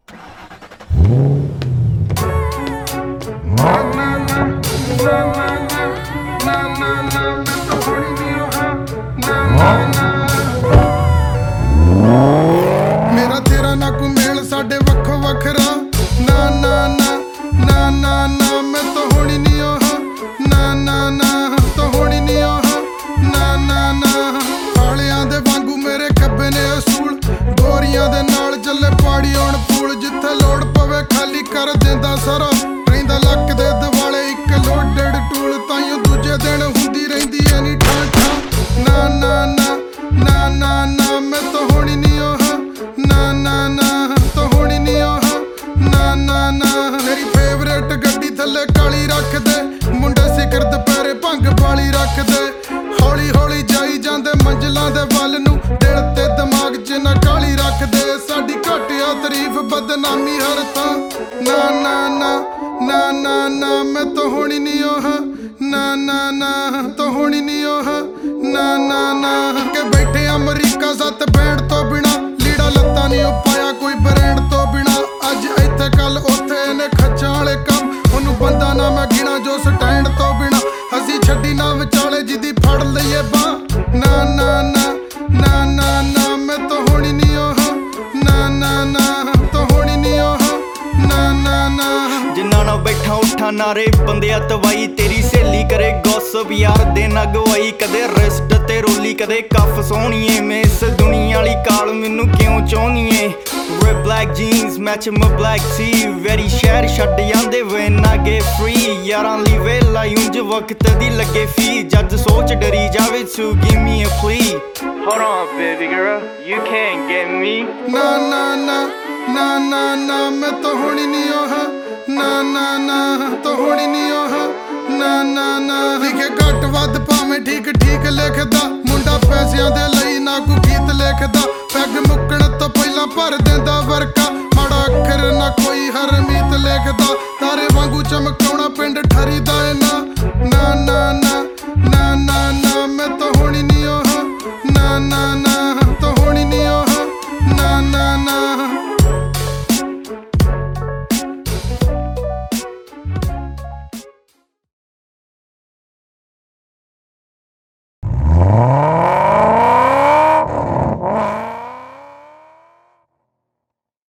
मेरा तेरा ना कोई मेल साडे वक्खो वखरा ना ना ना ना ना ना मैं तो होनी नहीं ओह ना ना ना तो होनी नहीं ओह ना ना ना पालियां दे वांगू मेरे खब्बे ने असूल गोरियां दे नाल चले पाड़ी होण पूल जिथे लोड़ पवे खाली कर देंदा सारा रहिंदा लक दे दिवाले इक लोडेड टूल ताईं दूजे दिन हुंदी रहिंदी ऐ नी ठा ठा ना ना ना ना ना ना मैं तो होनी नहीं ओह ना ना ना तो होनी नहीं ओह ना ना ना मेरी फेवरेट गड्डी थल्ले काली रख दे मुंडे सिकर दुपहरे भंग पाली रख दे हौली हौली जाई जांदे मंजिलां दे वल नूं दिल ते दिमाग च ना काली रख दे साडी घट आ तारीफ बदनामी हर थां ना ना ना ना ना ना मैं तो होनी नहीं ओह ना ना ना तो होनी नहीं ओह ना ना ना के बैठे अमरीका सत बैंड तो बिना लीड़ा लत्ता नहीं पाया कोई ब्रांड तो बिना अज इत्थे कल उत्थे ने खच्चां वाले काम ओनू बंदा ना मैं गिना जो स्टैंड तो बिना असी छड्डी ना विचाले जिदी फड़ लईए बां ना ना ना ना ना ना मैं तो होनी नहीं ओह ना ना ना तो होनी नहीं ओह ना ना ना जिन्ना ना बैठा उठा नारे बंदे तवाई तेरी सहेली करे गॉसिप यार दे ना गवाई कदे रिस्ट ते रोली कदे कफ सोहणीए मैं इस दुनिया वाली काल मैनू क्यों चाहनीए Red black jeans matching my black tee वेरी शहर छड्ड जांदे when I get free यारां ली वेला ਉਂਝ वक्त दी लगे फी जज सोच डरी जावे to give me a plea Hold on baby girl you can't get me ना ना ना ना ना ना मैं तो होनी नहीं ओह ना ना ना तो होनी नहीं ओह ना ना ना लिखे घट वध भावें ठीक ठीक लिखदा मुंडा पैसिਆਂ ਦੇ ਲਈ ਨਾ ਕੋਈ ਗੀਤ ਲਿਖਦਾ ਪੈਗ ਮੁੱਕਣ ਤੋਂ ਪਹਿਲਾਂ ਭਰ ਦਿੰਦਾ ਵਰਕਾ ਮਾੜਾ ਅੱਖਰ ਨਾ ਕੋਈ ਹਰਮੀਤ ਲਿਖਦਾ ਤਾਰੇ ਵਾਂਗੂ ਚਮਕਾਉਣਾ ਪਿੰਡ ਠਰੀ ਦਾ ਏ ਨਾ ਨਾ ਨਾ